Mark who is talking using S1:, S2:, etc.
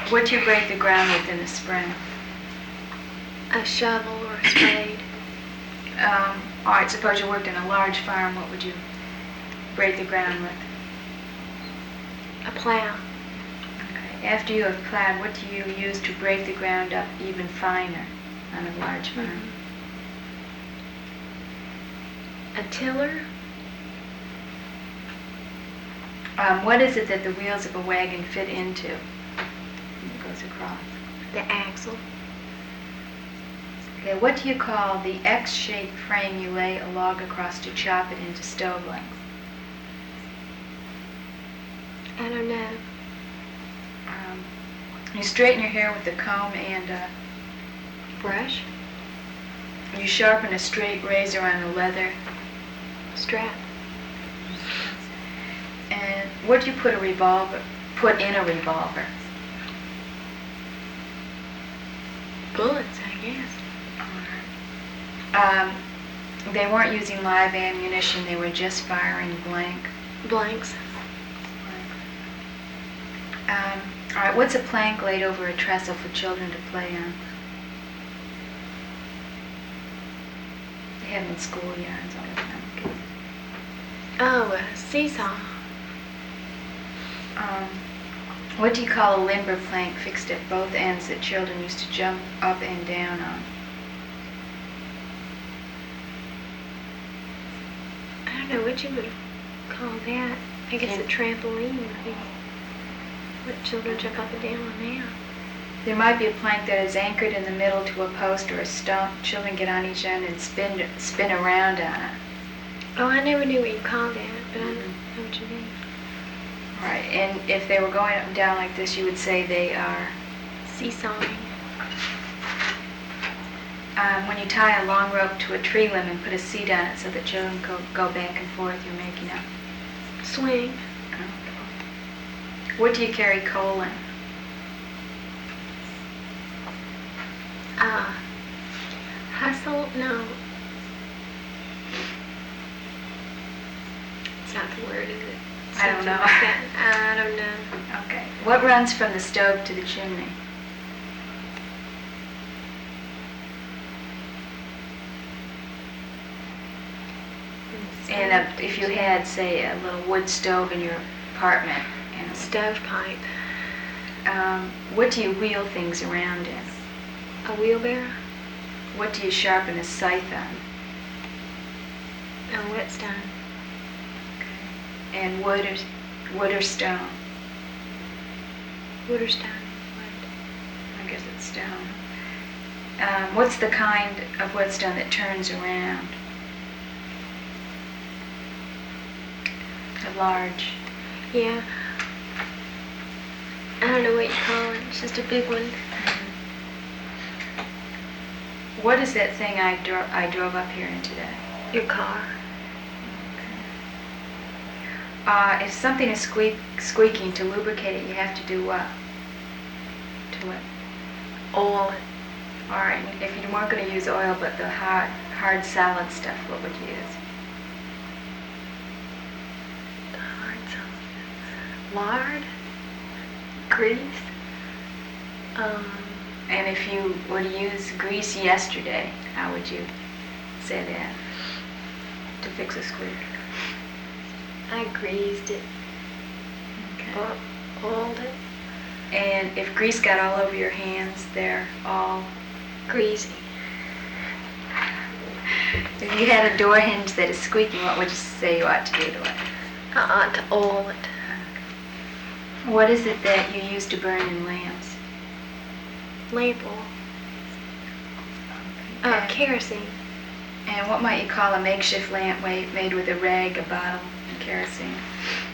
S1: What do you break the ground with in the spring?
S2: A shovel or a spade.
S1: All right, suppose you worked in a large farm, what would you break the ground with?
S2: A plow.
S1: Okay. After you have plowed, what do you use to break the ground up even finer on a large farm?
S2: A tiller.
S1: What is it that the wheels of a wagon fit into? It goes across.
S2: The axle.
S1: Okay, what do you call the X-shaped frame you lay a log across to chop it into stove length?
S2: I don't know.
S1: You straighten your hair with a comb and
S2: Brush.
S1: you sharpen a straight razor on a leather
S2: Strap.
S1: And what do you put in a revolver?
S2: Bullets, I guess.
S1: They weren't using live ammunition, they were just firing
S2: Blanks.
S1: All right, what's a plank laid over a trestle for children to play on? They have them in schoolyards all the time. Okay.
S2: Oh, a seesaw.
S1: What do you call a limber plank fixed at both ends that children used to jump up and down on?
S2: I don't know what you would call that. I guess a trampoline would be what children jump up and down on now.
S1: There might be a plank that is anchored in the middle to a post or a stump. Children get on each end and spin around on it.
S2: Oh, I never knew what you called that, but I don't know what you mean.
S1: Right, and if they were going up and down like this, you would say they are
S2: seesawing.
S1: When you tie a long rope to a tree limb and put a seat on it so that children go back and forth, you're making a
S2: swing.
S1: Okay. What do you carry coal in?
S2: Hustle? No. It's not the word, is it?
S1: I don't know.
S2: Like that. I don't know.
S1: Okay. What runs from the stove to the chimney? And if you had, say, a little wood stove in your apartment, and
S2: stovepipe.
S1: What do you wheel things around in?
S2: A wheelbarrow.
S1: What do you sharpen a scythe on?
S2: A whetstone.
S1: And wood or stone?
S2: Wood or stone.
S1: I guess it's stone. What's the kind of whetstone that turns around? A large.
S2: Yeah. I don't know what you call it. It's just a big one.
S1: What is that thing I drove up here in today?
S2: Your car.
S1: If something is squeaking, to lubricate it, you have to do what? To what?
S2: Oil it.
S1: All right. If you weren't going to use oil, but the hard solid stuff, what would you use?
S2: The hard solid. Lard. Grease.
S1: And if you were to use grease yesterday, how would you say that to fix a squeak?
S2: I greased it.
S1: Okay.
S2: Oiled it.
S1: And if grease got all over your hands, they're all
S2: greasy.
S1: If you had a door hinge that is squeaking, what would you say you ought to do to it?
S2: I ought to oil it.
S1: What is it that you use to burn in lamps?
S2: Lamp oil. Kerosene.
S1: And what might you call a makeshift lamp made with a rag, a bottle, and kerosene?